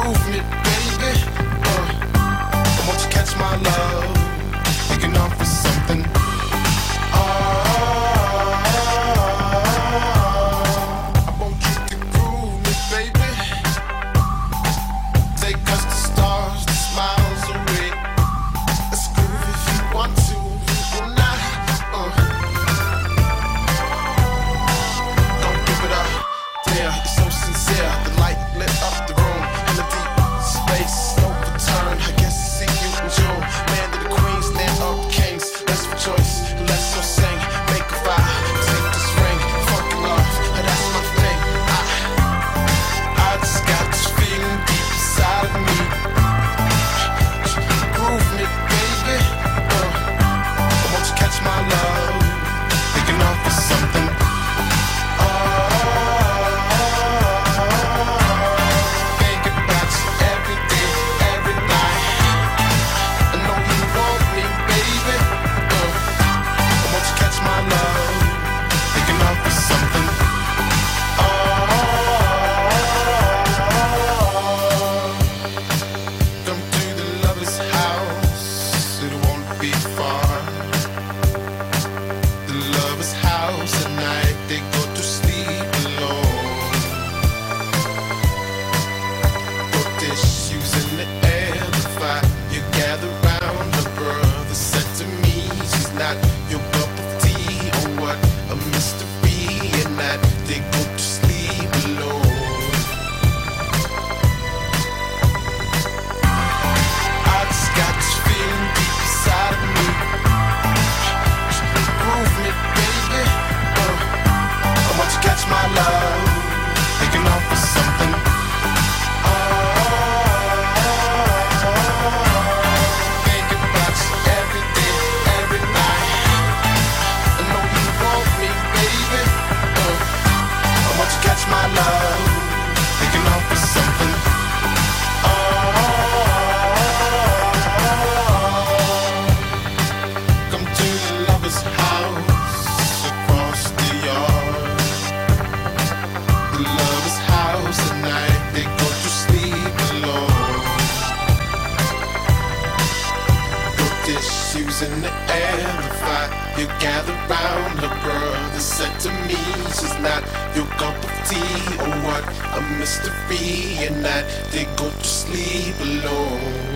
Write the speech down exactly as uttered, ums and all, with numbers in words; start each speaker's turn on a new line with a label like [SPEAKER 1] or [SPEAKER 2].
[SPEAKER 1] Groove me, baby. Uh, won't you catch my love? Taking off for something. Oh, I want you to groove me, baby. Take us to stars, to smiles away. Let's groove if you want to. Or not. Uh. Don't give it up. Yeah, it's so sincere. The light lit up the room. In the deep space, no return. I guess see you in June. Land of the queens, land of the kings. Let's rejoice, let's so sing. Make a fire, take this ring. Fucking love, that's my thing. I, I just got this feeling deep inside of me. Groove me, baby. Uh, won't you catch my love? Taking off for something. In the air, the fire, you gather round. The girl that said to me she's not your cup of tea. Oh, what a mystery, and that they go to sleep alone.